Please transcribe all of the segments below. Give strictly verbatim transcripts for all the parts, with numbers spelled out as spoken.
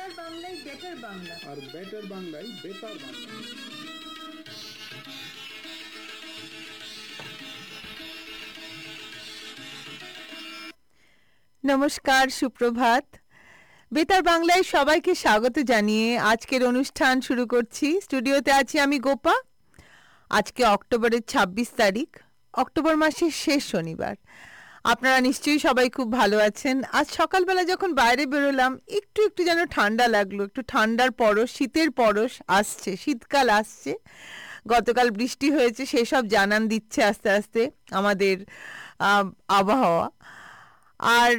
বেতার বাংলায় বেটার বাংলা আর বেটার বাংলায় বেতার বাংলা। নমস্কার, সুপ্রভাত। বেতার বাংলায় সবাইকে স্বাগত জানিয়ে আজকের অনুষ্ঠান শুরু করছি। স্টুডিওতে আছি আমি গোপা। আজকে অক্টোবরের ছাব্বিশ তারিখ, অক্টোবর মাসের শেষ শনিবার। আপনারা নিশ্চয়ই সবাই খুব ভালো আছেন। আজ সকালবেলা যখন বাইরে বেরোলাম একটু একটু যেন ঠান্ডা লাগলো, একটু ঠান্ডার পরশ, শীতের পরশ আসছে, শীতকাল আসছে। গতকাল বৃষ্টি হয়েছে, সেসব জানান দিচ্ছে আস্তে আস্তে আমাদের আবহাওয়া। আর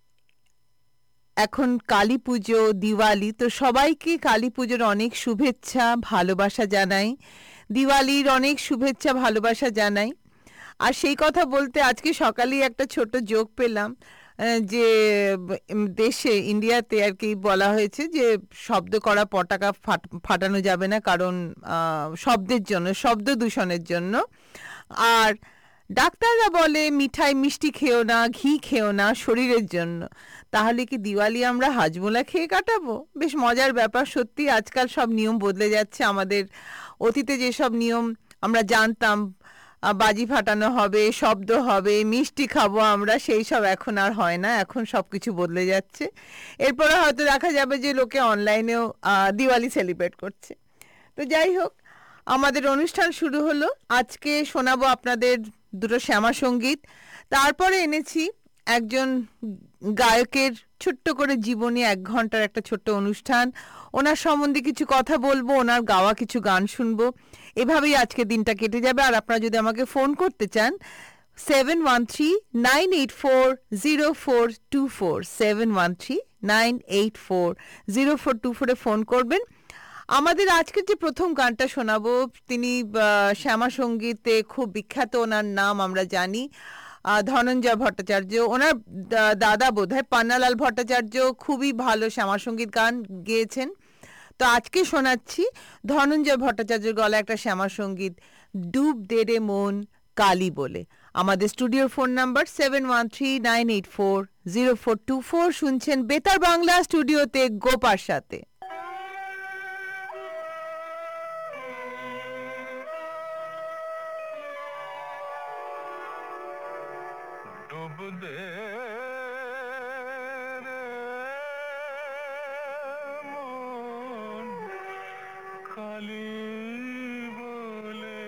এখন কালী পুজো, দিওয়ালি, তো সবাইকে কালী পুজোর অনেক শুভেচ্ছা ভালোবাসা জানাই, দিওয়ালির অনেক শুভেচ্ছা ভালোবাসা জানাই। আর সেই কথা বলতে আজকে সকালেই একটা ছোট যোগ পেলাম যে দেশে ইন্ডিয়াতে আর কি বলা হয়েছে যে শব্দ করা পটাকা ফাটানো যাবে না, কারণ শব্দের জন্য, শব্দ দূষণের জন্য। আর ডাক্তাররা বলে মিঠাই মিষ্টি খেও না, ঘি খেও না শরীরের জন্য। তাহলে কি দিওয়ালি আমরা হাজমোলা খেয়ে কাটাবো? বেশ মজার ব্যাপার। সত্যি আজকাল সব নিয়ম বদলে যাচ্ছে। আমাদের অতীতে যেসব নিয়ম আমরা জানতাম, বাজি ফাটানো হবে, শব্দ হবে, মিষ্টি খাবো আমরা, সেই সব এখন আর হয় না। এখন সব কিছু বদলে যাচ্ছে। এরপরে হয়তো দেখা যাবে যে লোকে অনলাইনেও দিওয়ালি সেলিব্রেট করছে। তো যাই হোক, আমাদের অনুষ্ঠান শুরু হলো। আজকে শোনাবো আপনাদের দুটো শ্যামা সঙ্গীত। তারপরে এনেছি একজন গায়কের ছোট্ট করে জীবনী, এক ঘন্টার একটা ছোট্ট অনুষ্ঠান। ওনার সম্বন্ধে কিছু কথা বলবো, ওনার গাওয়া কিছু গান শুনবো। এভাবেই আজকে দিনটা কেটে যাবে। আর আপনারা যদি আমাকে ফোন করতে চান, seven one three nine eight four zero four two four seven one three nine eight four zero four two ফোরে ফোন করবেন। আমাদের আজকের যে প্রথম গানটা শোনাবো, তিনি শ্যামা সঙ্গীতে খুব বিখ্যাত, ওনার নাম আমরা জানি ধনঞ্জয় ভট্টাচার্য। ওনার দাদা বোধহয় পান্নালাল ভট্টাচার্য খুবই ভালো শ্যামা সঙ্গীত গান গেয়েছেন। তো আজকে শোনাচ্ছি ধনঞ্জয় ভট্টাচার্যের গলা একটা শ্যামা সঙ্গীত, ডুব দে রে মন কালী বলে। আমাদের স্টুডিওর phone number seven one three nine eight four zero four two four. শুনছেন বেতার বাংলা, স্টুডিওতে গোপার সাথে। ডুব দে রে মন কালী বলে,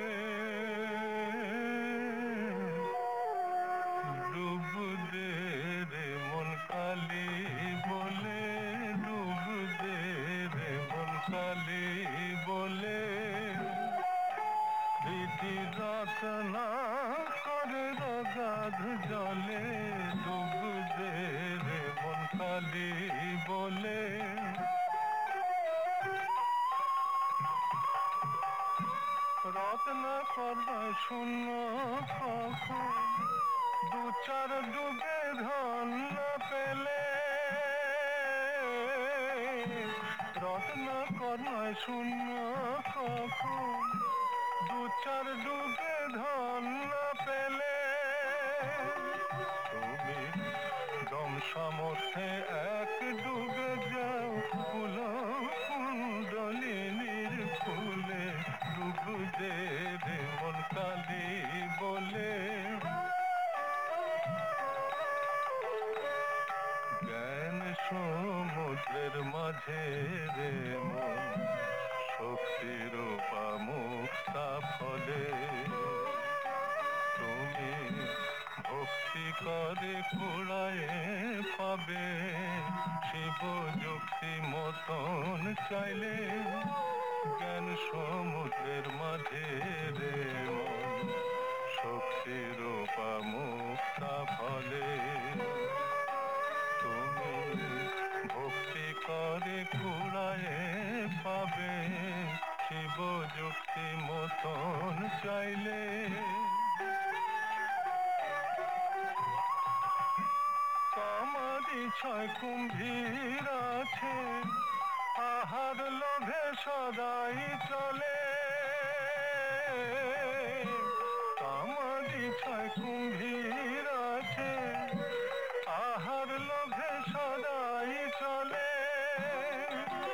ডুব দে রে মন কালী বলে, ডুব দে রে মন কালী বলে, প্রীতি রচনা করে রগাধ জলে, ডুব দে রে মন কালী বলে, রত্ন কর্ণ শূন্য কখন দু চার ডুবে ধন পেলে, রত্ন কর্ণ শূন্য কখন দু চার ডুবে ধন পেলে, তুমি দম সামর্থ্যে এক ডুবে যাও ফুল কুণ্ডলিনীর ফুলে, ডুব দে রে মন কালী বলে, জ্ঞান সমুদ্রের মাঝে রে মন শক্তির মুক্তা ফলে, তুমি ভক্তি করে কুড়ায়ে পাবে শিব যুক্তি মতন চাইলে, জ্ঞান সমুদ্রের মাঝে রে মন শক্তির মুক্তা ফলে, তুমি ভক্তি করে কুড়ায়ে পাবে শিব যুক্তি মতন চাইলে, কামারি ছয় কুম্ভীর আছে আহার লোভে সদাই চলে, কামারি ছয় কুম্ভীর আছে আহার লোভে সদাই চলে,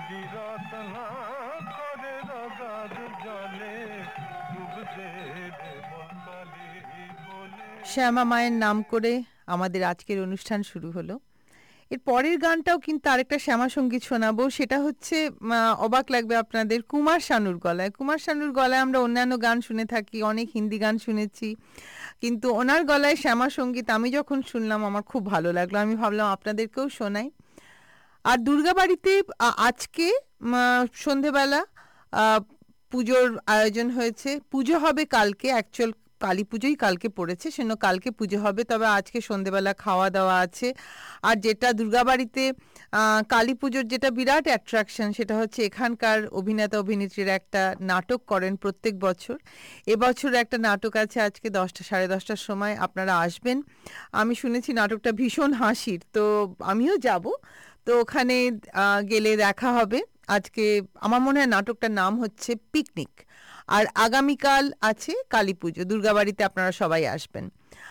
বিরত না করে রগার জলে ডুবতে দেব কালি বলে। শ্যামা মায়ের নাম করে আমাদের আজকের অনুষ্ঠান শুরু হলো। এর পরের গানটাও কিন্তু আরেকটা শ্যামা সঙ্গীত শোনাবো, সেটা হচ্ছে আহ, অবাক লাগবে আপনাদের, কুমার শানুর গলায়। কুমার শানুর গলায় আমরা অন্যান্য গান শুনে থাকি, অনেক হিন্দি গান শুনেছি, কিন্তু ওনার গলায় শ্যামা সঙ্গীত আমি যখন শুনলাম আমার খুব ভালো লাগলো। আমি ভাবলাম আপনাদেরকেও শোনাই। আর দুর্গাবাড়িতে আ- আজকে উম, আহ, সন্ধেবেলা আহ, পুজোর আয়োজন হয়েছে। পুজো হবে কালকে, অ্যাকচুয়াল কালী পুজোই কালকে পড়েছে, সেজন্য কালকে পুজো হবে, তবে আজকে সন্ধেবেলা খাওয়া দাওয়া আছে। আর যেটা দুর্গাবাড়িতে আহ, কালী পুজোর যেটা বিরাট অ্যাট্রাকশন, সেটা হচ্ছে এখানকার অভিনেতা অভিনেত্রীরা একটা নাটক করেন প্রত্যেক বছর। এবছর একটা নাটক আছে আজকে দশটা সাড়ে দশটার সময়, আপনারা আসবেন। আমি শুনেছি নাটকটা ভীষণ হাসির, তো আমিও যাব। তো ওখানে আহ, গেলে দেখা হবে। আজকে আমার মনে হয় নাটকটার নাম হচ্ছে পিকনিক। আর আগামীকাল আছে কালী পুজো, দুর্গাবাড়িতে আপনারা সবাই আসবেন।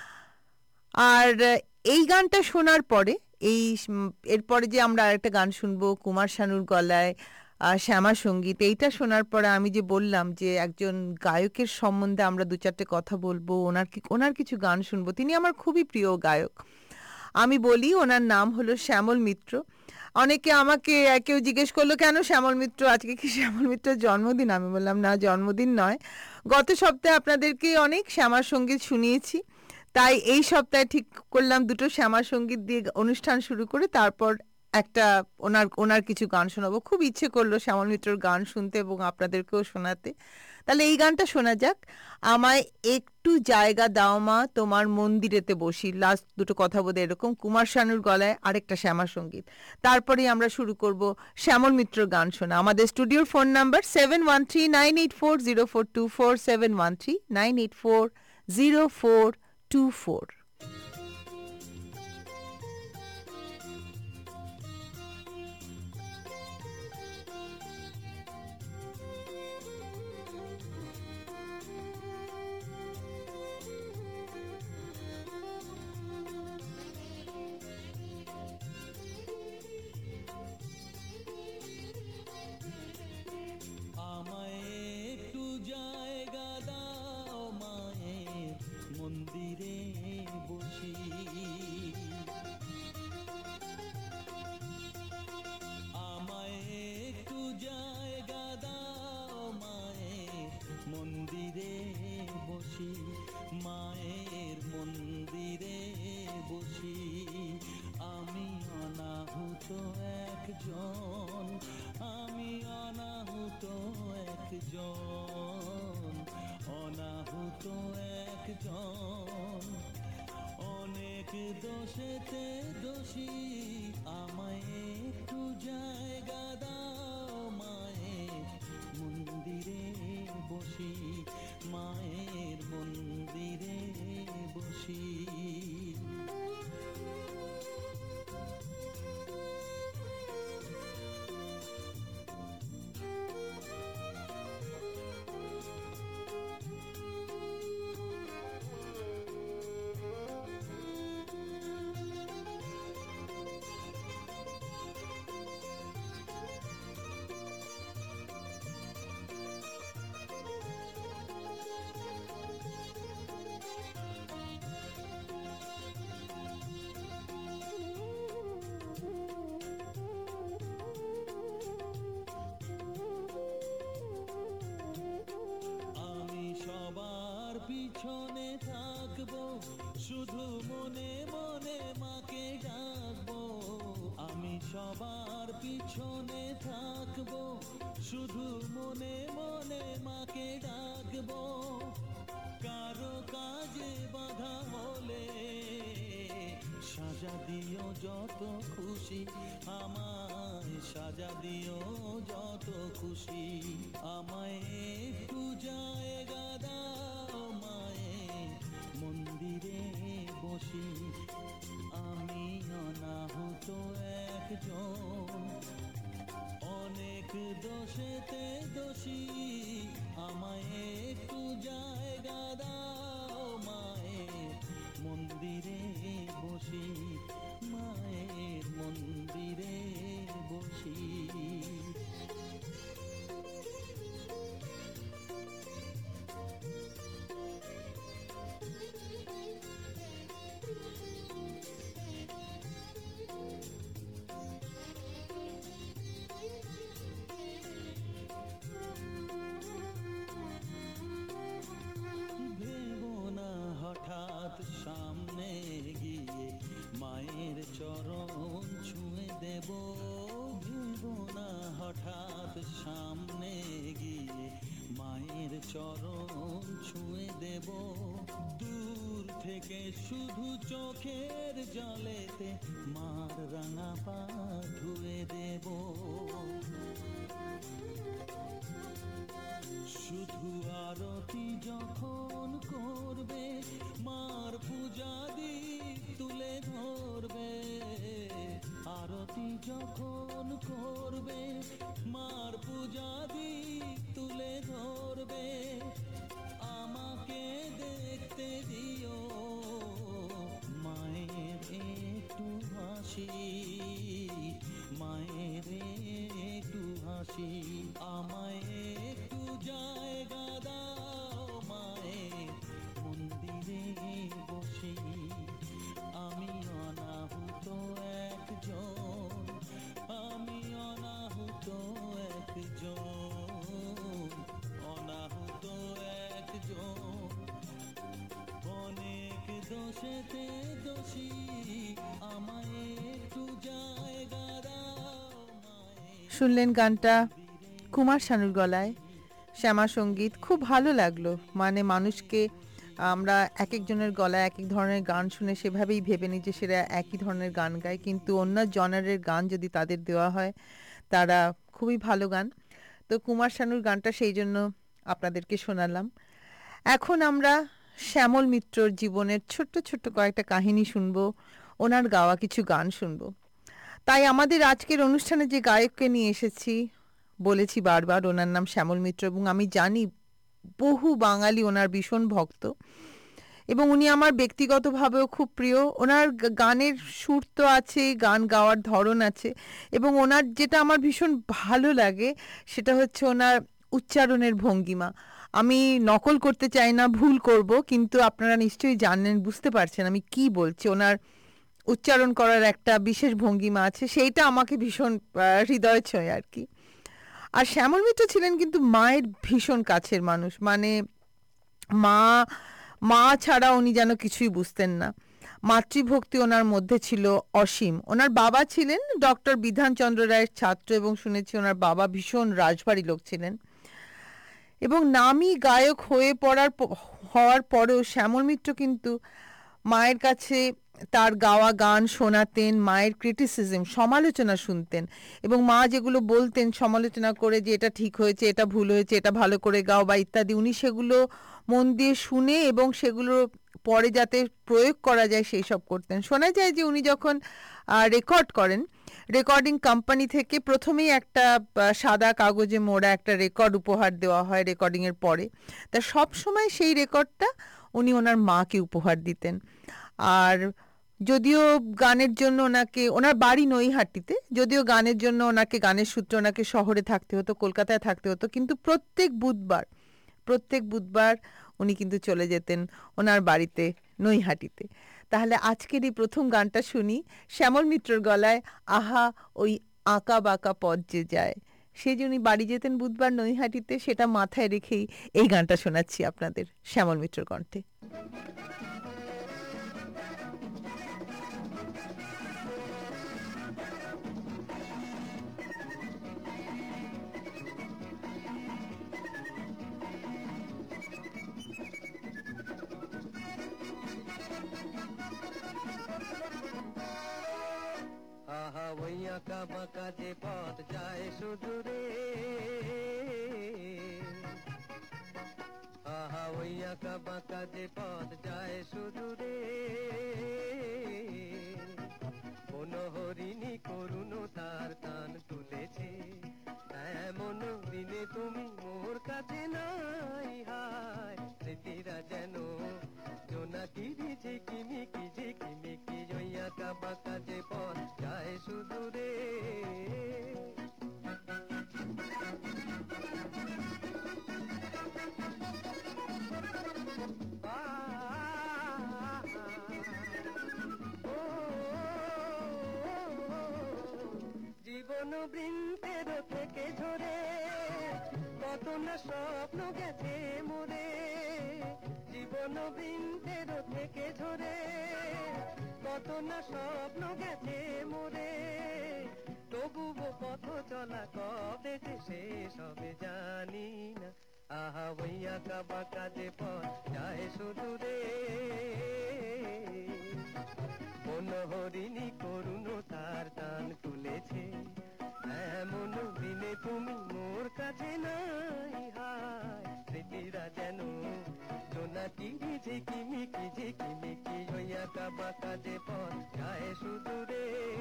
আর আহ, এই গানটা শোনার পরে এই উম, এরপরে যে আমরা আরেকটা গান শুনবো কুমার শানুর গলায়, আহ, শ্যামা সঙ্গীত, এইটা শোনার পরে আমি যে বললাম যে একজন গায়কের সম্বন্ধে আমরা দু চারটে কথা বলবো, ওনার কি ওনার কিছু গান শুনবো। তিনি আমার খুবই প্রিয় গায়ক। আমি বলি ওনার নাম হলো শ্যামল মিত্র। অনেকে আমাকে আহ, কেউ জিজ্ঞেস করলো কেন শ্যামল মিত্র, আজকে কি শ্যামল মিত্রের জন্মদিন? আমি বললাম না, জন্মদিন নয়। গত সপ্তাহে আপনাদেরকে অনেক শ্যামার সঙ্গীত শুনিয়েছি, তাই এই সপ্তাহে ঠিক করলাম দুটো শ্যামার সঙ্গীত দিয়ে অনুষ্ঠান শুরু করে তারপর একটা ওনার ওনার কিছু গান শোনাবো। খুব ইচ্ছে করলো শ্যামল মিত্রর গান শুনতে এবং আপনাদেরকেও শোনাতে। তাহলে এই গানটা শোনা যাক, আমায় একটু জায়গা দাও মা তোমার মন্দিরেতে বসি। লাস্ট দুটো কথা বোধহয় এরকম, কুমার শানুর গলায় আরেকটা শ্যামা সঙ্গীত। তারপরেই আমরা শুরু করব শ্যামল মিত্রর গান শোনা। আমাদের স্টুডিওর phone number seven one three nine eight four zero four two four, seven one three nine eight four zero four two four. আমায় একটু জায়গা দাও মায়ের মন্দিরে বসি, আমায় একটু জায়গা দাও মায়ের মন্দিরে বসি, মায়ের মন্দিরে বসি। আমি অনাহুত একজন, আমি অনাহুত একজন, অনাহুত একজন, অনেক দোষেতে দোষী। আমায় একটু জায়গা দাও মায়ের মন্দিরে বসি, মায়ের মন্দিরে বসি। আমি সবার পিছনে থাকবো, শুধু মনে মনে মাকে ডাকবো। আমি সবার পিছনে থাকবো, শুধু মনে মনে মাকে ডাকবো। কারো কাজে বাধা হলে সাজা দিও যত খুশি, আমায় সাজা দিও যত খুশি। আমায় একটু জায়গা দাও মায়ের মন্দিরে বসি, আমি অনাহুত একজন, অনেক দোষেতে দোষী। আমায় একটু জায়গা দাও মায়ের মন্দিরে বসি, মায়ের মন্দিরে বসি। থেকে শুধু চোখের জলেতে মার রাঙা পা ধুয়ে দেব, শুধু আরতি যখন করবে মার পূজা দীপ তুলে ধরবে, আরতি যখন করবে মার পূজা দীপ তুলে ধরবে, আমাকে দেখতে দিও মায়ের একটু হাসি, মায়ের একটু হাসি, আমায় একটু জায়গা দাও মায়ের মন্দিরে বসি, আমি অনাহুত একজন, আমি অনাহুত একজন, অনাহুত একজন, অনেক দোষেতে দোষী, আমায় একটু জায়গা দাও মায়ের। শুনলেন গানটা কুমার শানুর গলায়, শ্যামা সঙ্গীত, খুব ভালো লাগলো। মানে মানুষকে আমরা এক একজনের গলায় এক এক ধরনের গান শুনে সেভাবেই ভেবে নিই যে সেরা একই ধরনের গান গায়, কিন্তু অন্য জনারের গান যদি তাদের দেওয়া হয় তারা খুবই ভালো গান। তো কুমার শানুর গানটা সেই জন্য আপনাদেরকে শোনালাম। এখন আমরা শ্যামল মিত্রর জীবনের ছোট্ট ছোট্ট কয়েকটা কাহিনী শুনবো, ওনার গাওয়া কিছু গান শুনবো। তাই আমাদের আজকের অনুষ্ঠানে যে গায়ককে নিয়ে এসেছি, বলেছি বারবার, ওনার নাম শ্যামল মিত্র, এবং আমি জানি বহু বাঙালি ওনার ভীষণ ভক্ত, এবং উনি আমার ব্যক্তিগতভাবেও খুব প্রিয়। ওনার গা- গানের সুর তো আছে, গান গাওয়ার ধরন আছে, এবং ওনার যেটা আমার ভীষণ ভালো লাগে সেটা হচ্ছে ওনার উচ্চারণের ভঙ্গিমা। আমি নকল করতে চাই না, ভুল করব, কিন্তু আপনারা নিশ্চয়ই জানেন, বুঝতে পারছেন আমি কি বলছি। ওনার উচ্চারণ করার একটা বিশেষ ভঙ্গিমা আছে, সেইটা আমাকে ভীষণ আহ, হৃদয় ছোঁয় আর কি। আর শ্যামল মিত্র ছিলেন কিন্তু মায়ের ভীষণ কাছের মানুষ, মানে মা মা ছাড়া উনি যেন কিছুই বুঝতেন না। মাতৃভক্তি ওনার মধ্যে ছিল অসীম। ওনার বাবা ছিলেন ডক্টর বিধানচন্দ্র রায়ের ছাত্র, এবং শুনেছি ওনার বাবা ভীষণ রাজবাড়ি লোক ছিলেন। এবং নামী গায়ক হয়ে পড়ার প- হওয়ার পরেও শ্যামল মিত্র কিন্তু মায়ের কাছে তার গাওয়া গান শোনাতেন, মায়ের ক্রিটিসিজম, সমালোচনা শুনতেন, এবং মা যেগুলো বলতেন সমালোচনা করে যে এটা ঠিক হয়েছে, এটা ভুল হয়েছে, এটা ভালো করে গাও বা ইত্যাদি, উনি সেগুলো মন দিয়ে শুনে এবং সেগুলো পরে যাতে প্রয়োগ করা যায় সেই সব করতেন। শোনা যায় যে উনি যখন রেকর্ড করেন, রেকর্ডিং কোম্পানি থেকে প্রথমেই একটা আহ, সাদা কাগজে মোড়া একটা রেকর্ড উপহার দেওয়া হয় রেকর্ডিংয়ের পরে। তা সব সময় সেই রেকর্ডটা উনি ওনার মাকে উপহার দিতেন। আর যদিও গানের জন্য ওনাকে, ওনার বাড়ি নৈহাটিতে, যদিও গানের জন্য ওনাকে, গানের সূত্রে ওনাকে শহরে থাকতে হতো, কলকাতায় থাকতে হতো, কিন্তু প্রত্যেক বুধবার প্রত্যেক বুধবার উনি কিন্তু চলে যেতেন ওনার বাড়িতে নৈহাটিতে। তাহলে আজকের এই প্রথম গানটা শুনি শ্যামল মিত্রর গলায়, আহা ওই আঁকা বাঁকা পথ যে যায়। সেই যে উনি বাড়ি যেতেন বুধবার নৈহাটিতে, সেটা মাথায় রেখেই এই গানটা শোনাচ্ছি আপনাদের শ্যামল মিত্রর কণ্ঠে। আহা ওই আঁকা বাঁকা যে পথ যায় সুদূরে, আহা ওই আঁকা বাঁকা যে পথ যায় সুদূরে, কোন হরিণী করুণ তার কান তুলেছে, এমন দিনে তুমি মোর কাছে নাই, হায় স্মৃতিরা যেন জোনাকিরি ঝিকিমিকি ঝিকিমিকি, ওই আঁকা বাঁকা যে পথ যায় সুদূরে। জীবন বৃন্তের থেকে ঝরে কত না স্বপ্ন গেছে মোরে, জীবন বৃন্তের থেকে ঝরে কত না স্বপ্ন গেছে মোরে, তবুও পথ চলা কবে যে শেষ হবে জানি না, আহা ওই আঁকা বাঁকা যে পথ যায় সুদূরে। মনোহরিণী করুণ তার টান তুলেছে এমন দিনে তুমি মোর কাছে নাই হায় স্মৃতিরা যেন জোনাকি ঝিকিমিকি ঝিকিমিকি হইয়া কাবা কাজে পথ যায় সুদূরে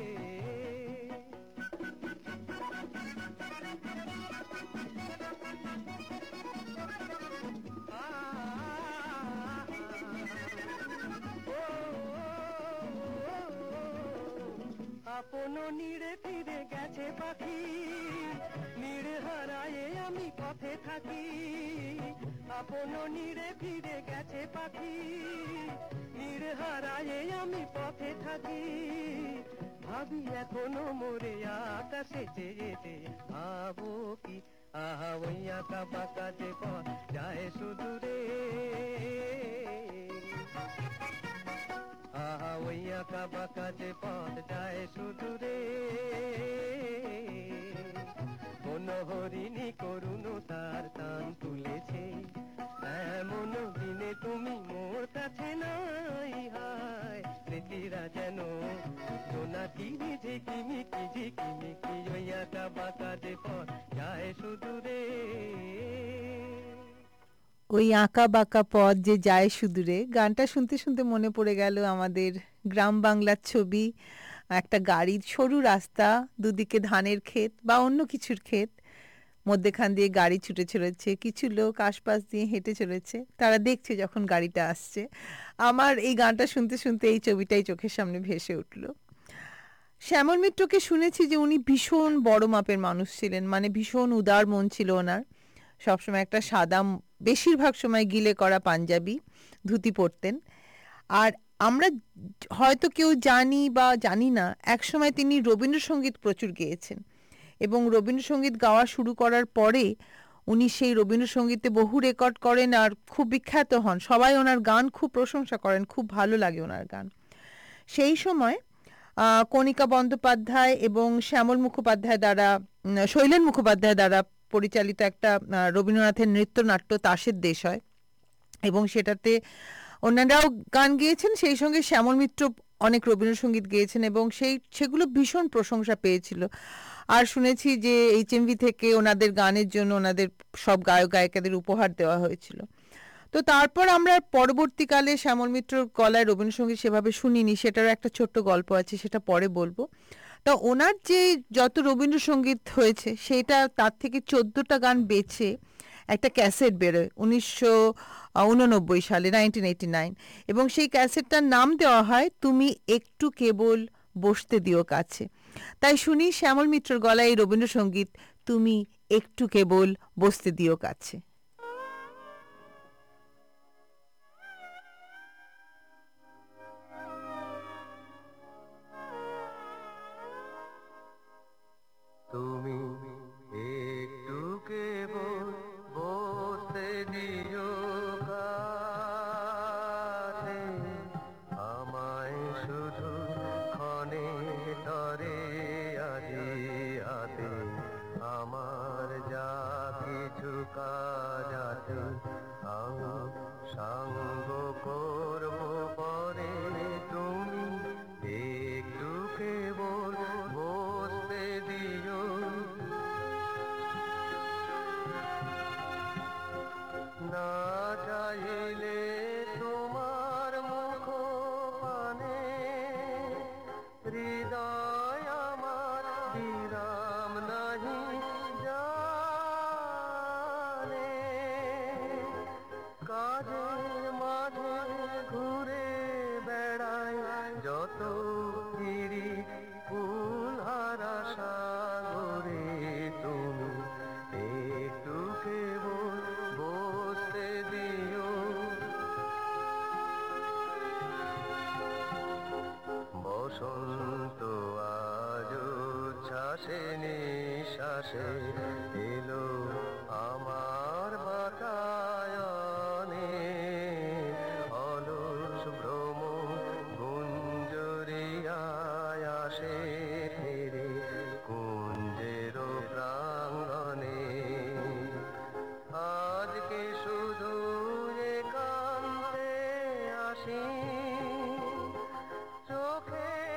আপন নিড়ে ফিরে গেছে পাখি নিড়ে হারায়ে আমি পথে থাকি আপন নিড়ে ফিরে গেছে পাখি নিড়ে হারায়ে আমি পথে থাকি ভাবি এখনো মোরে আকাশে চেয়েছে ভাবো কি আহা ওই আঁকা বাঁকা যে পথ যায় সুদূরে আহা ওই আঁকা বাঁকা যে পথ যায় সুদূরে মনোহরিণী করুণ তার টান তুলেছে এমন দিনে তুমি মোর কাছে নাই হায় স্মৃতিরা যেন জোনাকি ঝিকিমিকি ঝিকিমিকি ওই আঁকা বাঁকা যে পথ যায় সুদূরে ওই আঁকা বাঁকা পথ যে যায় সুদূরে গানটা শুনতে শুনতে মনে পড়ে গেল আমাদের গ্রাম বাংলার ছবি একটা গাড়ির সরু রাস্তা দুদিকে ধানের ক্ষেত বা অন্য কিছুর ক্ষেত মধ্যেখান দিয়ে গাড়ি ছুটে চলেছে কিছু লোক আশপাশ দিয়ে হেঁটে চলেছে তারা দেখছে যখন গাড়িটা আসছে আমার এই গানটা শুনতে শুনতে এই ছবিটাই চোখের সামনে ভেসে উঠল শ্যামল মিত্রকে শুনেছি যে উনি ভীষণ বড় মাপের মানুষ ছিলেন মানে ভীষণ উদার মন ছিল ওনার সবসময় একটা সাদা বেশিরভাগ সময় গিলে করা পাঞ্জাবি ধুতি পরতেন আর আমরা হয়তো কেউ জানি বা জানি না একসময় তিনি রবীন্দ্রসঙ্গীত প্রচুর গেয়েছেন এবং রবীন্দ্রসঙ্গীত গাওয়া শুরু করার পরে উনি সেই রবীন্দ্রসঙ্গীতে বহু রেকর্ড করেন আর খুব বিখ্যাত হন সবাই ওনার গান খুব প্রশংসা করেন খুব ভালো লাগে ওনার গান সেই সময় কণিকা বন্দ্যোপাধ্যায় এবং শ্যামল মুখোপাধ্যায় দ্বারা শৈলেন মুখোপাধ্যায় দ্বারা পরিচালিত একটা রবীন্দ্রনাথের নৃত্যনাট্য তাসের দেশ হয় এবং সেটাতে অন্যরাও গান গেয়েছেন সেই সঙ্গে শ্যামল মিত্র অনেক রবীন্দ্রসঙ্গীত গেয়েছেন এবং সেই সেগুলো ভীষণ প্রশংসা পেয়েছিল আর শুনেছি যে এইচএমভি থেকে ওনাদের গানের জন্য ওনাদের সব গায়ক গায়িকাদের উপহার দেওয়া হয়েছিল তো তারপর আমরা পরবর্তীকালে শ্যামল মিত্রর গলায় রবীন্দ্রসঙ্গীত সেভাবে শুনিনি সেটারও একটা ছোট্ট গল্প আছে সেটা পরে বলবো তা ওনার যে যত রবীন্দ্রসঙ্গীত হয়েছে সেটা তার থেকে চোদ্দটা গান বেছে একটা ক্যাসেট বেরোয় উনিশশো উননব্বই সালে নাইনটিন এইটি নাইন এবং সেই ক্যাসেটটার নাম দেওয়া হয় তুমি একটু কেবল বসতে দিও কাছে তাই শুনি শ্যামল মিত্রর গলায় এই রবীন্দ্রসঙ্গীত তুমি একটু কেবল বসতে দিও কাছে তুমি একটু কেবল বসতে দিও কাছে আমায় শুধু ক্ষণে তরে আজি হাতে আমার যা কিছু কাজ আছে আমি সঙ্গ করব পরে তুমি একটু কেবল বসতে দিও না চাইলে তোমার মুখ পানে হৃদয় আমার বিরাম নাহি জানে কাজের মাঝে ঘুরে বেড়ায় যত ফিরি ফুল হারা সাগরে তুমি একটু কেবল বসতে দিও বসন্ত আজ ছাসে নিঃশ্বাসে এলো আমার বাতায়নে অলস ভ্রম গুঞ্জরিয়ায় আসে ফিরে কুঞ্জের প্রাঙ্গণে আজকে শুধু একান্তে আসি চোখে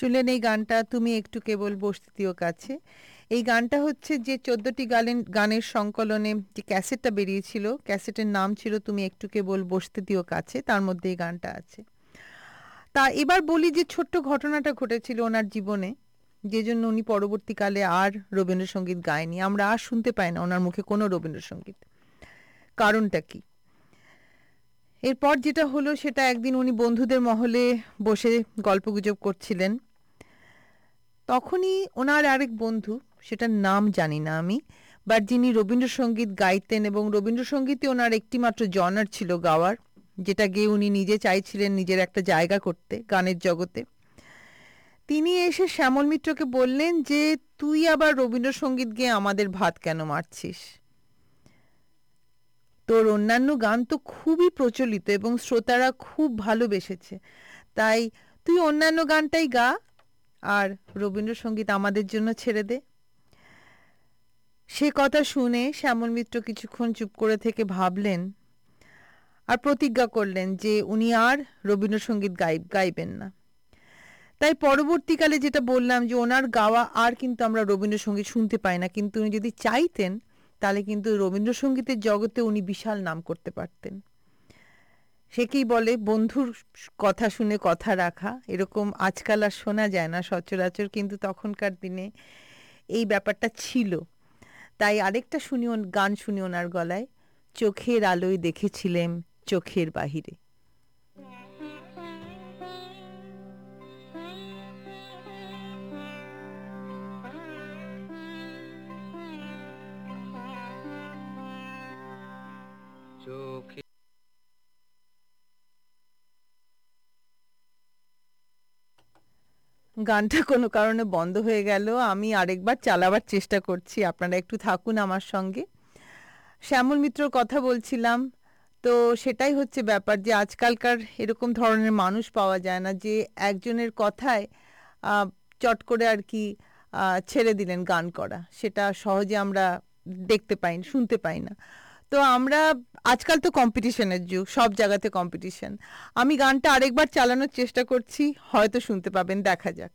শুনলেন এই গানটা তুমি একটু কেবল বসতিও কাছে। এই গানটা হচ্ছে যে চোদ্দটি গানের গানের সংকলনে যে ক্যাসেটটা বেরিয়েছিল, ক্যাসেটের নাম ছিল তুমি একটু কেবল বসতিও কাছে, তার মধ্যে এই গানটা আছে। তা এবার বলি যে ছোট্ট ঘটনাটা ঘটেছিল ওনার জীবনে, যে জন্য উনি পরবর্তীকালে আর রবীন্দ্রসঙ্গীত গায়নি, আমরা আর শুনতে পাই না ওনার মুখে কোনো রবীন্দ্রসঙ্গীত। কারণটা কি? এরপর যেটা হলো সেটা একদিন উনি বন্ধুদের মহলে বসে গল্পগুজব করছিলেন, তখনই ওনার আরেক বন্ধু, সেটার নাম জানি না আমি, বাট যিনি রবীন্দ্রসঙ্গীত গাইতেন এবং রবীন্দ্রসঙ্গীতে ওনার একটিমাত্র জনার ছিল গাওয়ার, যেটা গেয়ে উনি নিজে চাইছিলেন নিজের একটা জায়গা করতে গানের জগতে, তিনি এসে শ্যামল মিত্রকে বললেন যে তুই আবার রবীন্দ্রসঙ্গীত গেয়ে আমাদের ভাত কেন মারছিস? তোর অন্যান্য গান তো খুবই প্রচলিত এবং শ্রোতারা খুব ভালোবেসেছে, তাই তুই অন্যান্য গানটাই গা আর রবীন্দ্রসঙ্গীত আমাদের জন্য ছেড়ে দে। সে কথা শুনে শ্যামল মিত্র কিছুক্ষণ চুপ করে থেকে ভাবলেন আর প্রতিজ্ঞা করলেন যে উনি আর রবীন্দ্রসঙ্গীত গাই গাইবেন না। তাই পরবর্তীকালে যেটা বললাম যে ওনার গাওয়া আর কিন্তু আমরা রবীন্দ্রসঙ্গীত শুনতে পাই না, কিন্তু উনি যদি চাইতেন তাহলে কিন্তু রবীন্দ্রসঙ্গীতের জগতে উনি বিশাল নাম করতে পারতেন। সেকেই বলে বন্ধুর কথা শুনে কথা রাখা, এরকম আজকাল আর শোনা যায় না সচরাচর, কিন্তু তখনকার দিনে এই ব্যাপারটা ছিল। তাই আরেকটা শুনি, গান শুনি ওনার গলায়, চোখের আলোয় দেখেছিলেম চোখের বাহিরে। চোখে গানটা কোনো কারণে বন্ধ হয়ে গেল, আমি আরেকবার চালাবার চেষ্টা করছি, আপনারা একটু থাকুন আমার সঙ্গে। শ্যামল মিত্রর কথা বলছিলাম, তো সেটাই হচ্ছে ব্যাপার যে আজকালকার এরকম ধরনের মানুষ পাওয়া যায় না যে একজনের কথায় আহ, চট করে আর কি আহ, ছেড়ে দিলেন গান করা, সেটা সহজে আমরা দেখতে পাই শুনতে পাই না। তো আমরা আজকাল তো কম্পিটিশনের যুগ, সব জায়গাতে কম্পিটিশন। আমি গানটা আরেকবার চালানোর চেষ্টা করছি, হয়তো শুনতে পাবেন, দেখা যাক।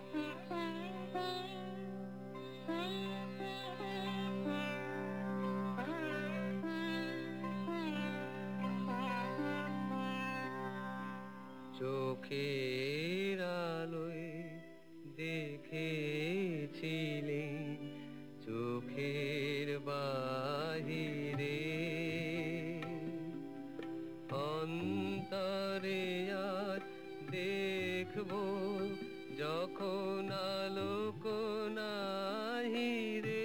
চোখের আলোয় দেখেছিলে চোখের বাহিরে, অন্তরে আর দেখবো যখন আলোক নাহিরে,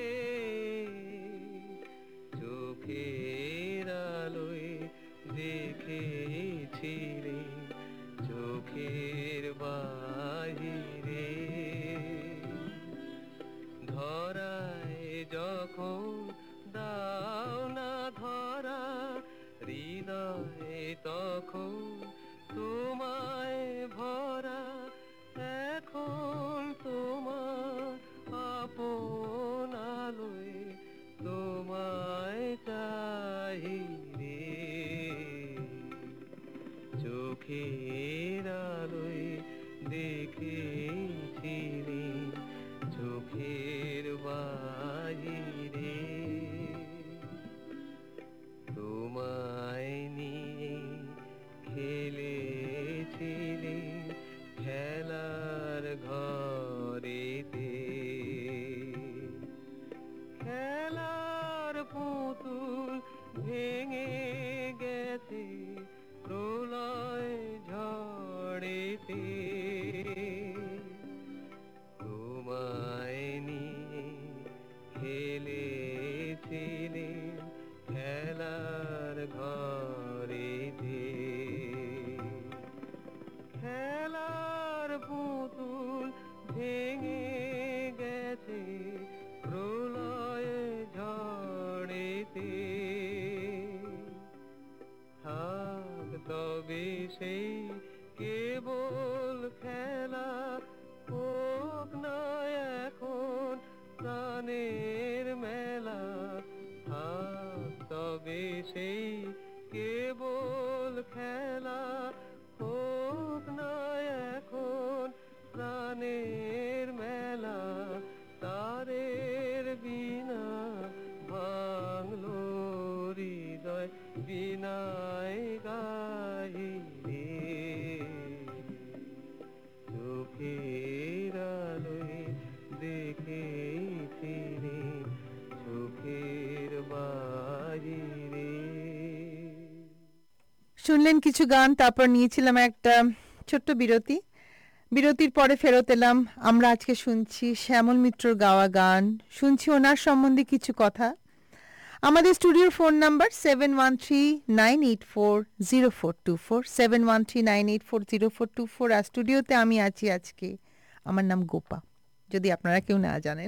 চোখের আলোয় দেখেছিলে চোখের বাহিরে, ধরায় যখন দাও না ধরা হৃদয়ে তখন তোমায় ভরা, এখন তোমার আপন আলোয় তোমায় চাই রে, চোখের আলোয় দেখেছিলে চোখের বাহিরে, তোমায় নিয়ে খেলেছিলে খেলার ঘরেতে, খেলার পুতুল ভেঙে গেছে প্রলয় ঝড়েতে, তোমায় নিয়ে খেলেছিলে খেলার ঘরেতে, খেলার পুতুল ভেঙে গেছে প্রলয় ঝড়েতে, থাক তবে সেই কেবল খেলা, হোক না এখন প্রাণের মেলা, থাক তবে সেই কেবল খেলা, হোক না এখন প্রাণ বিনায় গাই রে চোখের আলোয় দেখেছি রে চোখের বাইরে। শুনলেন কিছু গান, তারপর নিয়েছিলাম একটা ছোট্ট বিরতি। বিরতির পরে ফেরত এলাম। আমরা আজকে শুনছি শ্যামল মিত্রর গাওয়া গান, শুনছি ওনার সম্বন্ধে কিছু কথা। আমাদের স্টুডিওর phone number seven one three nine eight four zero four two four seven one three nine eight four zero four two four আর স্টুডিওতে আমি আছি আজকে। আমার নাম গোপা, যদি আপনারা কেউ না জানেন।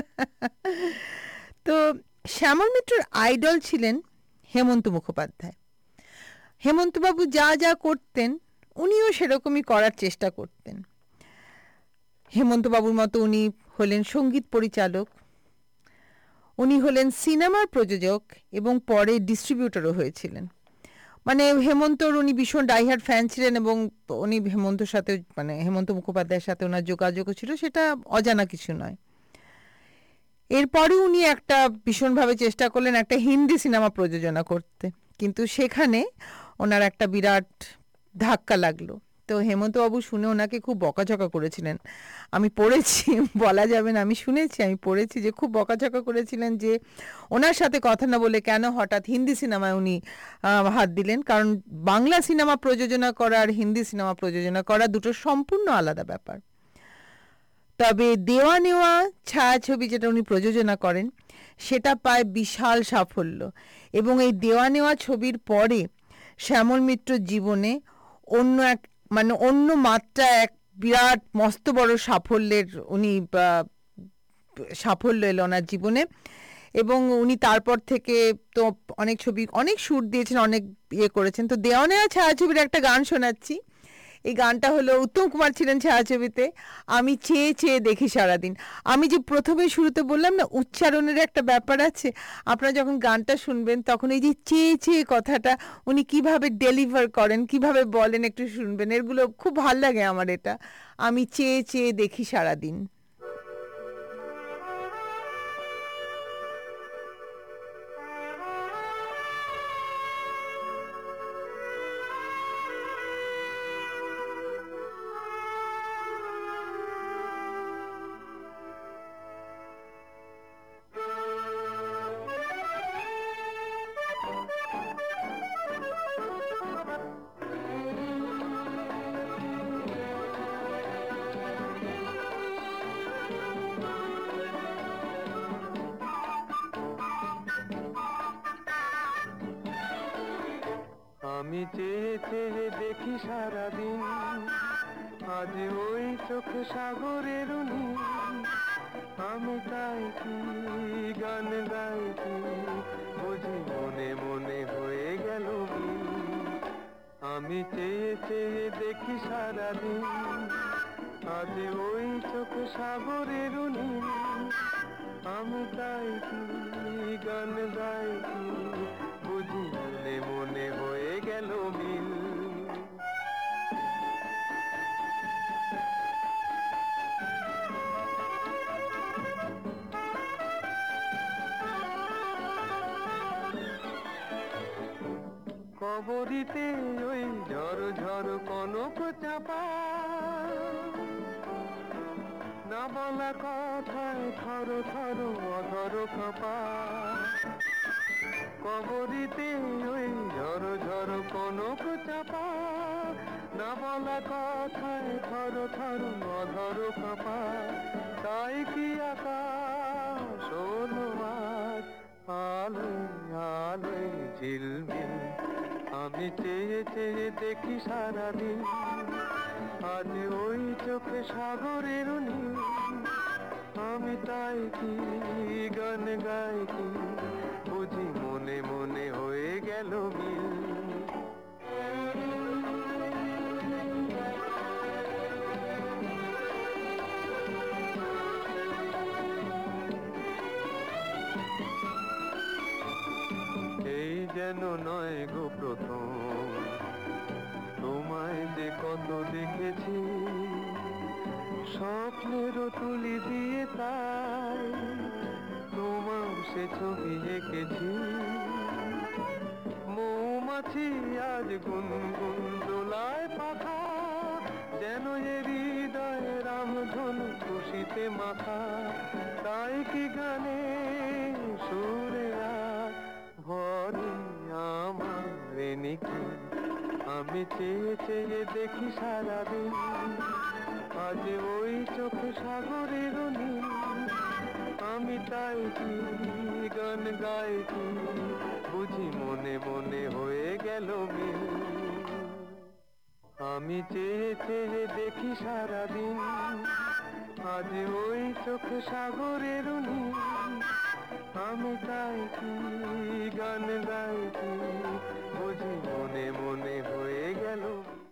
তো শ্যামল মিত্রর আইডল ছিলেন হেমন্ত মুখোপাধ্যায়। হেমন্তবাবু যা যা করতেন উনিও সেরকমই করার চেষ্টা করতেন। হেমন্তবাবুর মতো উনি হলেন সঙ্গীত পরিচালক, উনি হলেন সিনেমার প্রযোজক এবং পরে ডিস্ট্রিবিউটরও হয়েছিলেন। মানে হেমন্তর উনি ভীষণ ডাইহার্ড ফ্যান ছিলেন এবং উনি হেমন্তর সাথে মানে হেমন্ত মুখোপাধ্যায়ের সাথে ওনার যোগাযোগও ছিল, সেটা অজানা কিছু নয়। এরপরে উনি একটা ভীষণভাবে চেষ্টা করলেন একটা হিন্দি সিনেমা প্রযোজনা করতে, কিন্তু সেখানে ওনার একটা বিরাট ধাক্কা লাগলো। তো হেমন্তবাবু শুনে ওনাকে খুব বকাঝকা করেছিলেন। আমি পড়েছি, বলা যাবে না, আমি শুনেছি, আমি পড়েছি যে খুব বকাঝকা করেছিলেন যে ওনার সাথে কথা না বলে কেন হঠাৎ হিন্দি সিনেমায় উনি হাত দিলেন। কারণ বাংলা সিনেমা প্রযোজনা করা আর হিন্দি সিনেমা প্রযোজনা করা দুটো সম্পূর্ণ আলাদা ব্যাপার। তবে দেওয়া নেওয়া ছায়াছবি যেটা উনি প্রযোজনা করেন সেটা পায় বিশাল সাফল্য, এবং এই দেওয়া নেওয়া ছবির পরে শ্যামল মিত্র জীবনে অন্য এক মানে অন্য মাত্রা এক বিরাট মস্ত বড় সাফল্যের উনি সাফল্য এলো ওনার জীবনে। এবং উনি তারপর থেকে তো অনেক ছবি অনেক শুট দিয়েছেন, অনেক ইয়ে করেছেন। তো দেওয়া নেওয়া ছায়াছবির একটা গান শোনাচ্ছি। এই গানটা হলো, উত্তম কুমার ছিলেন ছায়াছবিতে, আমি চেয়ে চেয়ে দেখি সারাদিন। আমি যে প্রথমে শুরুতে বললাম না উচ্চারণের একটা ব্যাপার আছে, আপনারা যখন গানটা শুনবেন তখন এই যে চেয়ে চেয়ে কথাটা উনি কিভাবে ডেলিভার করেন, কিভাবে বলেন, একটু শুনবেন। এগুলো খুব ভাল লাগে আমার। এটা আমি চেয়ে চেয়ে দেখি সারাদিন। আমি চেয়ে চেয়ে দেখি সারাদিন, আজ ওই চোখে সাগরের নীল, আমি তাই কি গান গাইছি, বুঝি মনে মনে হয়ে গেল মিল। আমি চেয়ে চেয়ে দেখি সারাদিন, আজ ওই চোখে সাগরের নীল, আমি তাই কি গান গাইছি, বুঝি মনে মনে হয়ে গেল মিল। কবরিতে ওই ঝড় ঝড় কনক চাপা, না বলা কথায় থর থর অধর কাঁপা। কবরিতে ওই ঝড় ঝড় কনক চাপা, না বলা কথায় থর থর অধর কাঁপা। তাই কি আকাশ হলো আজ আলোয় আলোয় ঝিলমিল, আমি চেয়ে চেয়ে দেখি সারাদিন, আজ ওই চোখে সাগরের নীল, আমি তাই কি গান গাই কি, বুঝি মনে মনে হয়ে গেল মিল। এই যেন নয় গো প্রথম তোমায় যে কত দেখেছি, স্বপ্নেরও তুলি দিয়ে তাই তোমার সে ছবি এঁকেছি। মন আছি আজ গুনগুন দোলায় পাখা, যেন এ হৃদয়ে রামধনু খুশিতে মাথা। তাই কি গানে সুরে আজ ভরে আমার নিকি, আমি চেয়ে চেয়ে দেখি সারাদিন, আজ ওই চোখে সাগরের নীল। আমি তাই কি গান গাইছি, বুঝি মনে মনে হয়ে গেল মিল। আমি চেয়ে চেয়ে দেখি সারাদিন, আজ ওই চোখে সাগরের নীল। আমি তাই কি গান গাইছি, বুঝি মনে মনে হয়ে গেল।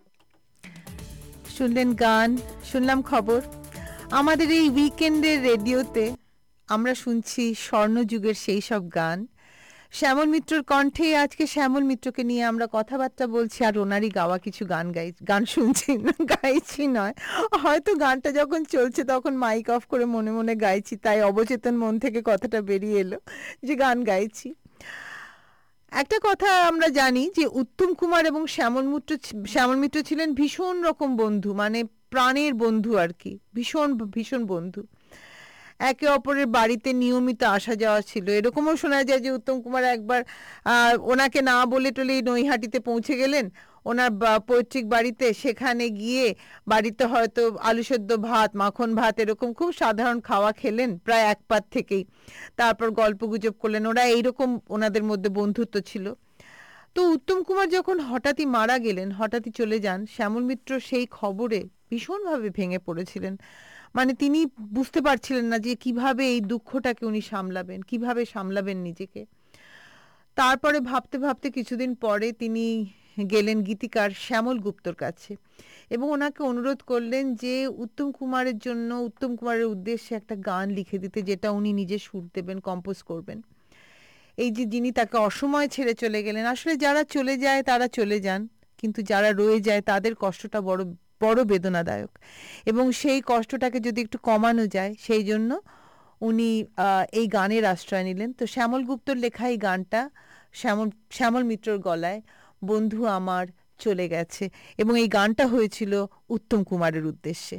শুনলেন গান, শুনলাম খবর। আমাদের এই উইকেন্ডের রেডিওতে আমরা শুনছি স্বর্ণযুগের সেই সব গান। শ্যামল মিত্রর কণ্ঠে আজকে শ্যামল মিত্রকে নিয়ে আমরা কথাবার্তা বলছি, আর ওনারই গাওয়া কিছু গান গাই গান শুনছি, না গাইছি নয়, হয়তো গানটা যখন চলছে তখন মাইক অফ করে মনে মনে গাইছি, তাই অবচেতন মন থেকে কথাটা বেরিয়ে এলো যে গান গাইছি। একটা কথা আমরা জানি যে উত্তম কুমার এবং শ্যামল মিত্র শ্যামল মিত্র ছিলেন ভীষণ রকম বন্ধু, মানে প্রাণের বন্ধু আর কি, ভীষণ ভীষণ বন্ধু। একে অপরের বাড়িতে নিয়মিত আসা যাওয়া ছিল। এরকমও শোনা যায় যে উত্তম কুমার একবার ওনাকে না বলে টলে নৈহাটিতে পৌঁছে গেলেন ওনার পৈতৃক বাড়িতে, সেখানে গিয়ে বাড়িতে হয়তো আলু সেদ্ধ ভাত, মাখন ভাত, এরকম খুব সাধারণ খাওয়া খেলেন প্রায় এক পাত থেকেই, তারপর গল্প গুজব করলেন। ওরা এইরকম ওনাদের মধ্যে বন্ধুত্ব ছিল। তো উত্তম কুমার যখন হঠাৎই মারা গেলেন, হঠাৎই চলে যান, শ্যামল মিত্র সেই খবরে ভীষণভাবে ভেঙে পড়েছিলেন। মানে তিনি বুঝতে পারছিলেন না যে কিভাবে এই দুঃখটাকে উনি সামলাবেন, কিভাবে সামলাবেন নিজেকে। তারপরে ভাবতে ভাবতে কিছুদিন পরে তিনি গেলেন গীতিকার শ্যামল গুপ্তর কাছে এবং ওনাকে অনুরোধ করলেন যে উত্তম কুমারের জন্য, উত্তম কুমারের উদ্দেশ্যে একটা গান লিখে দিতে, যেটা উনি নিজে সুর দেবেন, কম্পোজ করবেন। এই যে যিনি তাকে অসময়ে ছেড়ে চলে গেলেন, আসলে যারা চলে যায় তারা চলে যান, কিন্তু যারা রয়ে যায় তাদের কষ্টটা বড় বড় বেদনাদায়ক, এবং সেই কষ্টটাকে যদি একটু কমানো যায় সেই জন্য উনি এই গানের আশ্রয় নিলেন। তো শ্যামল গুপ্তর লেখা এই গানটা শ্যামল শ্যামল মিত্রর গলায়, বন্ধু আমার চলে গেছে, এবং এই গানটা হয়েছিল উত্তম কুমারের উদ্দেশ্যে।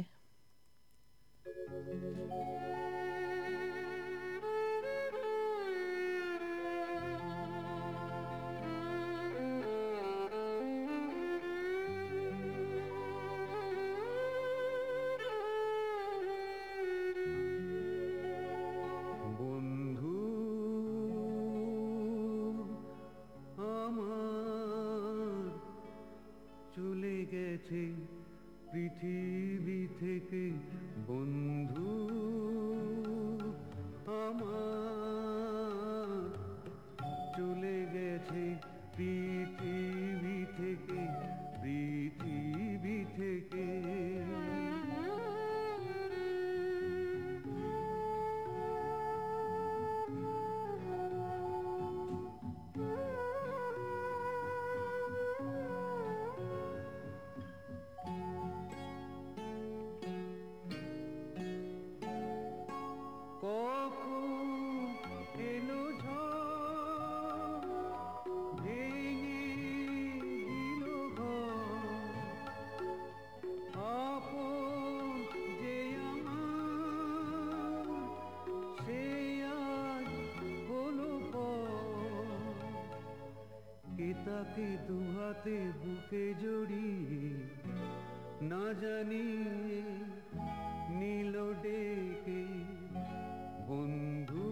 পৃথিবী থেকে বন্ধু আমার চলে গেছে, পৃথিবী থেকে পৃথিবী থেকে। তাকে দুহাতে বুকে জড়িয়ে না জানি নীল ডেকে, বন্ধু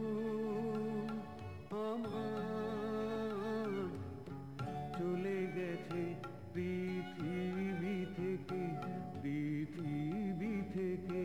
আমার চলে গেছে পৃথিবী থেকে পৃথিবী থেকে।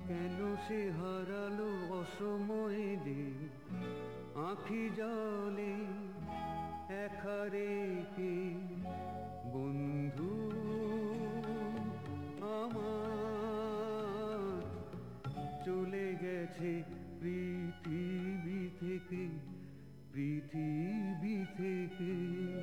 কেন সে হারালো অসময়ে যে আঁখি জলে একারে কে বন্ধু আমার চলে গেছে পৃথিবী থেকে পৃথিবী থেকে।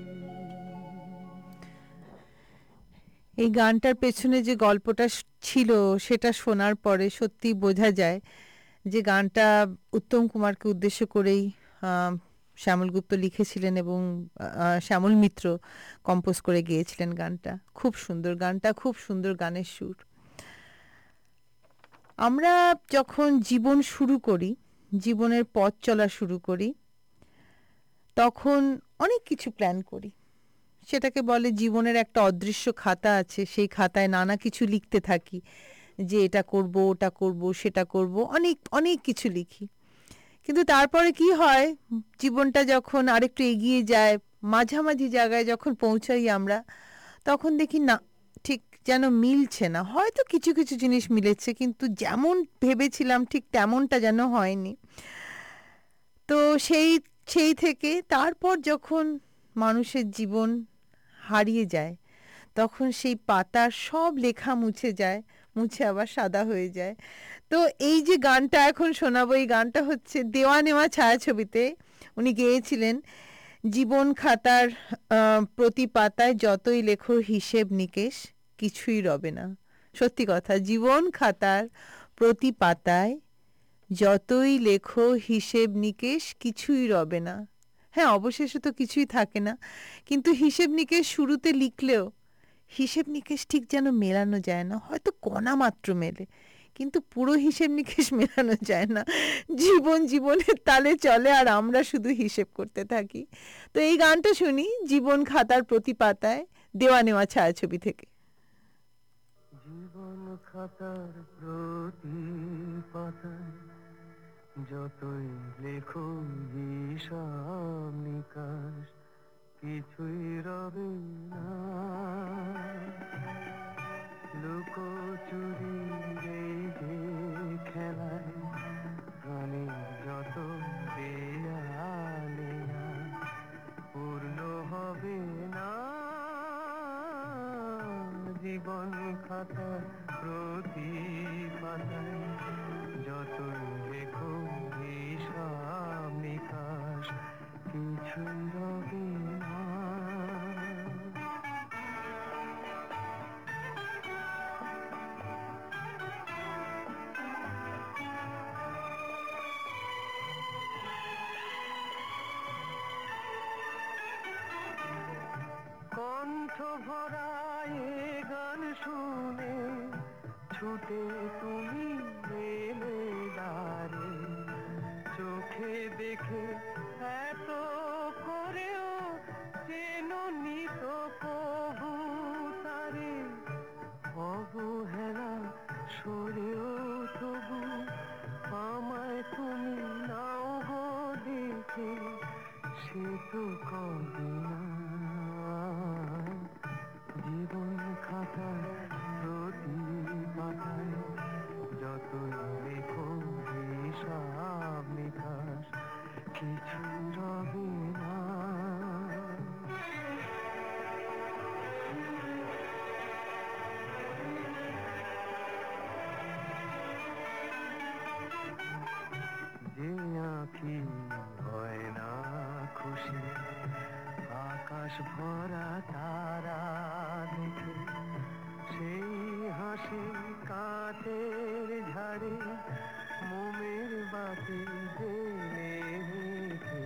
এই গানটার পেছনে যে গল্পটা শ- ছিল সেটা শোনার পরে সত্যি বোঝা যায় যে গানটা উত্তম কুমারকে উদ্দেশ্য করেই আহ, শ্যামল গুপ্ত লিখেছিলেন এবং আহ, শ্যামল মিত্র কম্পোজ করে গেয়েছিলেন গানটা। খুব সুন্দর গানটা, খুব সুন্দর গানের সুর। আমরা যখন জীবন শুরু করি, জীবনের পথ চলা শুরু করি, তখন অনেক কিছু প্ল্যান করি। সেটাকে বলে জীবনের একটা অদৃশ্য খাতা আছে, সেই খাতায় নানা কিছু লিখতে থাকি, যে এটা করব, ওটা করব, সেটা করব, অনেক অনেক কিছু লিখি। কিন্তু তারপরে কি হয়, জীবনটা যখন আরেকটু এগিয়ে যায়, মাঝামাঝি জায়গায় যখন পৌঁছাই আমরা, তখন দেখি না, ঠিক যেন মিলছে না। হয়তো কিছু কিছু জিনিস মিলেছে, কিন্তু যেমন ভেবেছিলাম ঠিক তেমনটা যেন হয়নি। তো সেই সেই থেকে তারপর যখন মানুষের জীবন হারিয়ে যায়, তখন সেই পাতার সব লেখা মুছে যায়, মুছে আবার সাদা হয়ে যায়। তো এই যে গানটা এখন শোনাবো, এই গানটা হচ্ছে দেওয়া নেওয়া ছায়াছবিতে উনি গেয়েছিলেন। জীবন খাতার আহ, প্রতি পাতায় যতই লেখো হিসেব নিকেশ কিছুই রবে না। সত্যি কথা, জীবন খাতার প্রতি পাতায় যতই লেখো হিসেব নিকেশ কিছুই রবে না। হ্যাঁ, অবশেষে তো কিছুই থাকে না, কিন্তু হিসেব নিকেশ শুরুতে লিখলেও হিসেব নিকেশ ঠিক যেন মেলানো যায় না। হয়তো কণা মাত্র মেলে, কিন্তু পুরো হিসেব নিকেশ মেলানো যায় না। জীবন জীবনের তালে চলে, আর আমরা শুধু হিসেব করতে থাকি। তো এই গানটা শুনি জীবন খাতার প্রতি পাতায়, দেওয়া নেওয়া ছায়াছবি থেকে। জীবন খাতার প্রতি পাতায় যতই লেখো হিসাব নিকাশ কিছুই রবে না। লুকোচুরি এই যে খেলায় প্রাণীর যত দেয়ালে পূর্ণ হবে না। জীবন খাতার প্রতি পাতায় যতই লেখো হিসাব নিকাশ কিছুই রবে না। কণ্ঠ ভরা এ গান শুনে ছুটে তুমি এলে দ্বারে, চোখে দেখে এত করেও যেন নিত কবু তারে। অবহেলা সরেও তবু আমায় তুমি নাও গো দেখে, সে তো কবে না। জীবন খাতার প্রতি পাতায় যতই লেখো হিসাব নিকাশ কিছু রবে না। যে আঁখি হয় না খুশি আকাশ ভরা তারা দেখে, সেই হাসি কাঠের ঝাড়ে মোমের বাতি জেলে রেখে।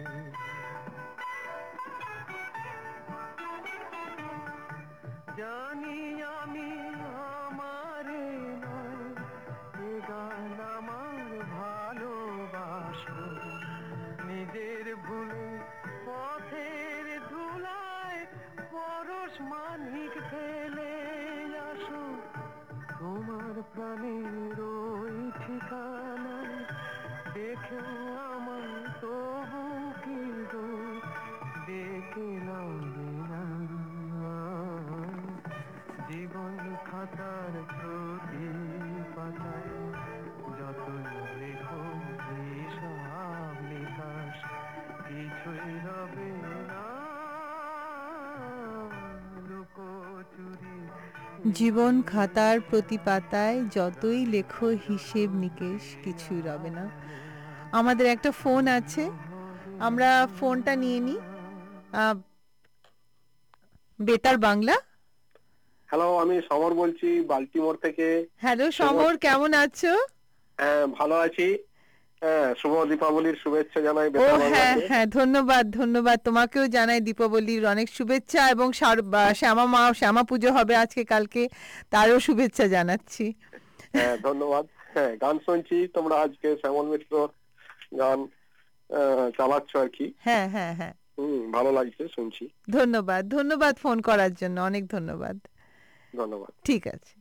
জানি আমি আমারে নয় এ গান আমার ভালোবাসো, নিজের ভুলে পথের ধুলায় পরশ মানিক ফেলে আসো। তোমার প্রাণের ওই ঠিকানায় দেখেও আমার তবু কি গো দেখে লাগে না। জীবন খাতার প্রতি পাতায় জীবন খাতার প্রতি পাতায় যতই লেখো হিসেব নিকেশ কিছুই রবে না। আমাদের একটা ফোন আছে, আমরা ফোনটা নিয়ে নিই। আহ, বেতার বাংলা। হ্যালো, আমি সমর বলছি বাল্টিমোর থেকে। হ্যালো সমর, কেমন আছো? হ্যাঁ, ভালো আছি। হ্যাঁ, শুভ দীপাবলির শুভেচ্ছা জানাই ও বেতার হ্যাঁ বাংলাকে। হ্যাঁ, ধন্যবাদ ধন্যবাদ, তোমাকেও জানাই দীপাবলির অনেক শুভেচ্ছা, এবং শার- বা- শ্যামা মা শ্যামা পুজো হবে আজকে কালকে, তারও শুভেচ্ছা জানাচ্ছি। হ্যাঁ, ধন্যবাদ। হ্যাঁ, গান শুনছি, তোমরা আজকে শ্যামল মিত্র গান আহ, চালাচ্ছ আর কি। হ্যাঁ হ্যাঁ হ্যাঁ, হুম, ভালো লাগছে শুনছি। ধন্যবাদ ধন্যবাদ ফোন করার জন্য, অনেক ধন্যবাদ। ধন্যবাদ। ঠিক আছে,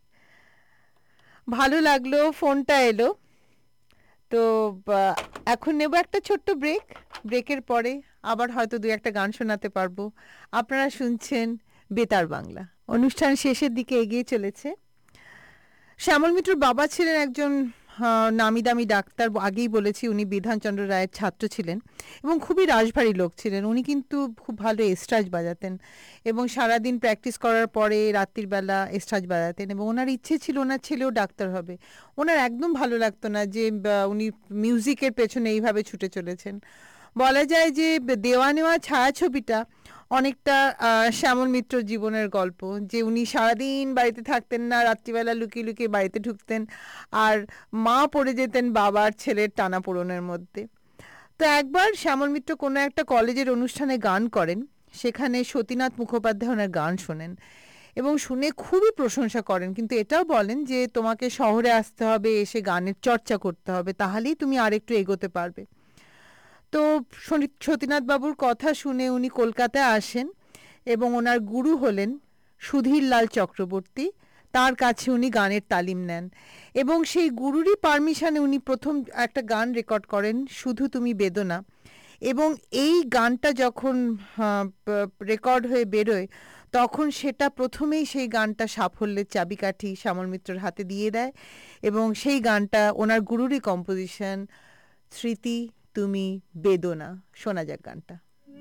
ভালো লাগলো ফোনটা এলো। তো বা, এখন নেব একটা ছোট্ট ব্রেক। ব্রেকের পরে আবার হয়তো দু একটা গান শোনাতে পারবো। আপনারা শুনছেন বেতার বাংলা, অনুষ্ঠান শেষের দিকে এগিয়ে চলেছে। শ্যামল মিত্রর বাবা ছিলেন একজন আহ, নামি দামি ডাক্তার, আগেই বলেছি উনি বিধানচন্দ্র রায়ের ছাত্র ছিলেন এবং খুবই রাশভারী লোক ছিলেন। উনি কিন্তু খুব ভালো এস্ট্রাজ বাজাতেন এবং সারাদিন প্র্যাকটিস করার পরে রাত্রির বেলা এস্ট্রাজ বাজাতেন, এবং ওনার ইচ্ছে ছিল ওনার ছেলেও ডাক্তার হবে। ওনার একদম ভালো লাগতো না যে বা, উনি মিউজিকের পেছনে এইভাবে ছুটে চলেছেন। বলা যায় যে দেওয়া নেওয়া ছায়াছবিটা অনেকটা আহ, শ্যামল মিত্র জীবনের গল্প, যে উনি সারাদিন বাড়িতে থাকতেন না, রাত্রিবেলা লুকিয়ে লুকিয়ে বাড়িতে ঢুকতেন আর মা পড়ে যেতেন বাবার ছেলের টানাপোড়েনের মধ্যে। তো একবার শ্যামল মিত্র কোনো একটা কলেজের অনুষ্ঠানে গান করেন, সেখানে সতীনাথ মুখোপাধ্যায় ওনার গান শোনেন এবং শুনে খুবই প্রশংসা করেন, কিন্তু এটাও বলেন যে তোমাকে শহরে আসতে হবে, এসে গানের চর্চা করতে হবে, তাহলেই তুমি আরেকটু এগোতে পারবে। তো সনী- সতীনাথ বাবুর কথা শুনে উনি কলকাতায় আসেন এবং ওনার গুরু হলেন সুধীর লাল চক্রবর্তী। তার কাছে উনি গানের তালিম নেন এবং সেই গুরুরই পারমিশনে উনি প্রথম একটা গান রেকর্ড করেন, শুধু তুমি বেদনা। এবং এই গানটা যখন রেকর্ড হয়ে বেরোয়, তখন সেটা প্রথমেই সেই গানটা সাফল্যের চাবিকাঠি শ্যামল মিত্রর হাতে দিয়ে দেয়, এবং সেই গানটা ওনার গুরুরই কম্পোজিশন, স্মৃতি তুমি বেদনা। শোনা যাক গানটা।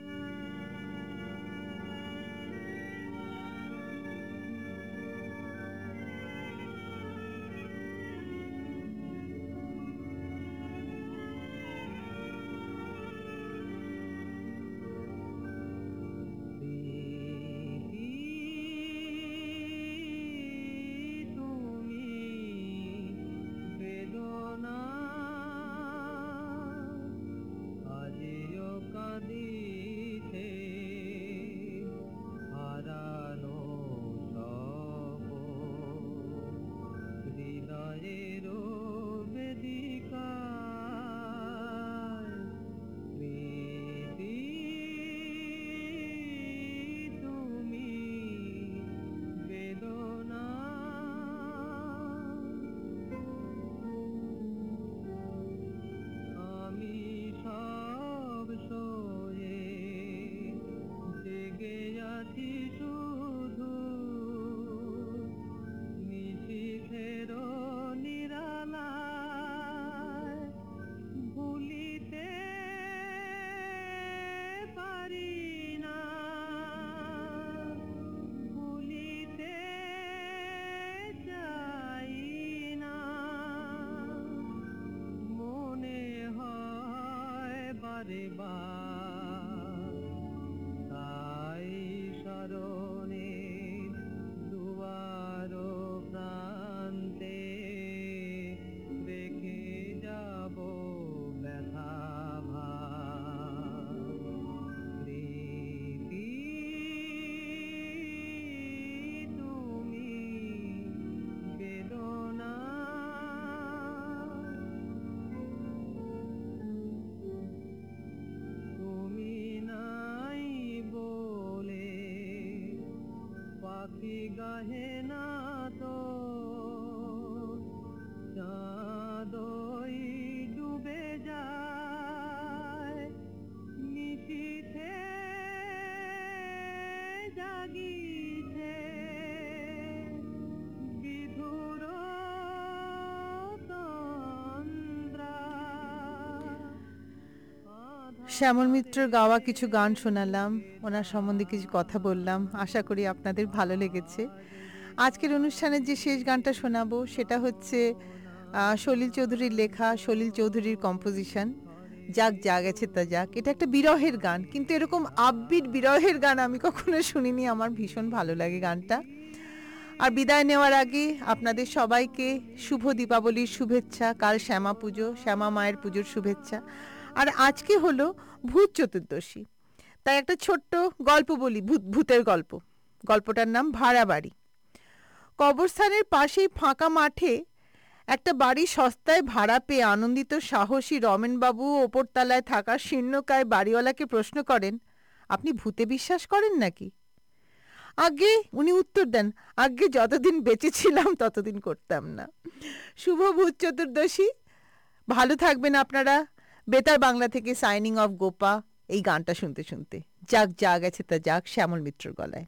তুমি বেদনা আজিও কাঁদিতে হারানো সব হৃদয়ের বেদিকায় স্মৃতি তুমি বেদনা আমি সব সয়ে জেগে আছি শুধু নিশীথের নিরালায়, ভুলিতে পারি না, ভুলিতে চাই না, মনে হয় বারে বার তাই স্মরণে দুয়ার প্রান্তে রেখে যাব ব্যথা ভাব। স্মৃতি তুমি বেদনা তুমি নাই বলে পাখি গাহে না তো, চাঁদই ডুবে যায় নিশীথে জাগিছে বিধুর তন্দ্রা। শ্যামল মিত্রর গাওয়া কিছু গান শোনালাম, ওনার সম্বন্ধে কিছু কথা বললাম, আশা করি আপনাদের ভালো লেগেছে। আজকের অনুষ্ঠানের যে শেষ গানটা শোনাবো সেটা হচ্ছে আহ, সলিল চৌধুরীর লেখা, সলিল চৌধুরীর কম্পোজিশন, যাক যা গেছে তা যাক। এটা একটা বিরহের গান, কিন্তু এরকম আপবিট বিরহের গান আমি কখনো শুনিনি। আমার ভীষণ ভালো লাগে গানটা। আর বিদায় নেওয়ার আগে আপনাদের সবাইকে শুভ দীপাবলির শুভেচ্ছা। কাল শ্যামা পুজো, শ্যামা মায়ের পুজোর শুভেচ্ছা। আর আজকে হলো ভূত চতুর্দশী, তাই একটা ছোট্ট গল্প বলি, ভূত ভূতের গল্প। গল্পটার নাম ভাড়া বাড়ি। কবরস্থানের পাশেই ফাঁকা মাঠে একটা বাড়ি সস্তায় ভাড়া পেয়ে আনন্দিত সাহসী রমেনবাবু ওপরতলায় থাকা শীর্ণকায় বাড়িওয়ালাকে প্রশ্ন করেন, আপনি ভূতে বিশ্বাস করেন নাকি? আগে উনি উত্তর দেন, আগে যতদিন বেঁচে ছিলাম ততদিন করতাম না। শুভ ভূত চতুর্দশী। ভালো থাকবেন আপনারা। বেতার বাংলা থেকে সাইনিং অফ গোপা, এই গানটা শুনতে শুনতে। যাক যা গেছে তা যাক, শ্যামল মিত্রর গলায়।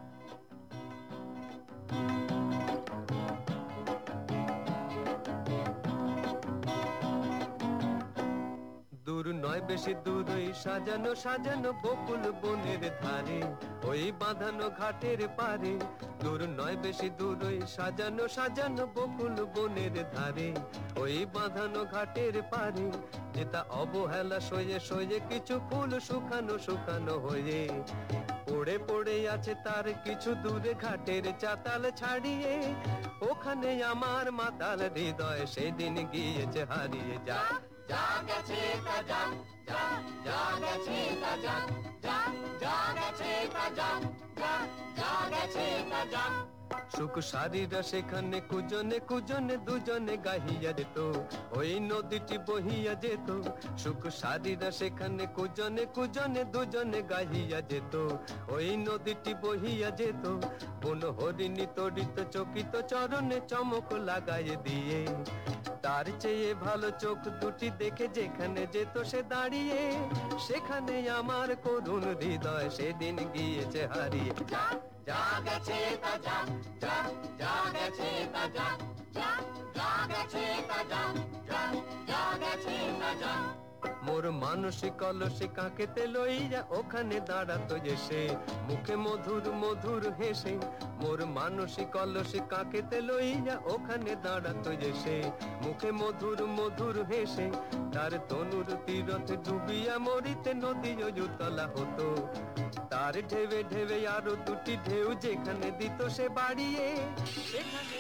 দূর নয় বেশি দূর ওই সাজানো সাজানো বকুল বনের ধারে, ওই বাঁধানো ঘাটের পারে। দূর নয় বেশি দূর ওই সাজানো সাজানো বকুল বনের ধারে, ওই বাঁধানো ঘাটের পারে। যেটা অবহেলা সয়ে সয়ে কিছু ফুল শুকানো শুকানো হয়ে পড়ে পড়ে আছে তার কিছু দূরে ঘাটের চাতাল ছাড়িয়ে। ওখানে আমার মাতাল হৃদয় সেদিন গিয়েছে হারিয়ে। যা যা গেছে তা যাক, যা যা গেছে তা যাক, যা যা গেছে তা যাক, যা যা গেছে তা যাক। সুখ সারিরা সেখানে কুজনে কুজনে দুজনে গাহিয়া যেত, ওই নদীটি বহিয়া যেত। সুখ সারিরা সেখানে কুজনে কুজনে দুজনে গাহিয়া যেত, ওই নদীটি বহিয়া যেত। বন হরিণী তড়িত চকিত চরণে চমক লাগাই দিয়ে, তার চেয়ে ভালো চোখ দুটি দেখে যেখানে যেত সে দাঁড়িয়ে। সেখানে আমার করুণ হৃদয় সেদিন গিয়েছে হারিয়ে। যা যা গেছে তা যাক, যা যা গেছে তা যাক, যা যা গেছে তা যাক, যা যা গেছে তা যাক। মোর মানসিক কলসে কাকেতে লইয়া ওখানে দাঁড়াতো এসে, মুখে মধুর মধুর হেসে। মোর মানসিক কলসে কাকেতে লইয়া ওখানে দাঁড়াতো এসে, মুখে মধুর মধুর হেসে। তার তনুর তীরথ ডুবিয়া মরিতে নদী উতলা হতো, তার ঢেবে ঢেবে আরো দুটি ঢেউ যেখানে দিত সে বাড়িয়ে। সেখানে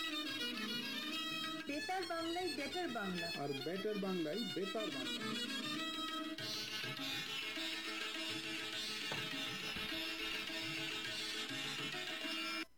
বেতার বাংলায় বেটার বাংলা। আর বেটার বাংলায় বেতার বাংলা।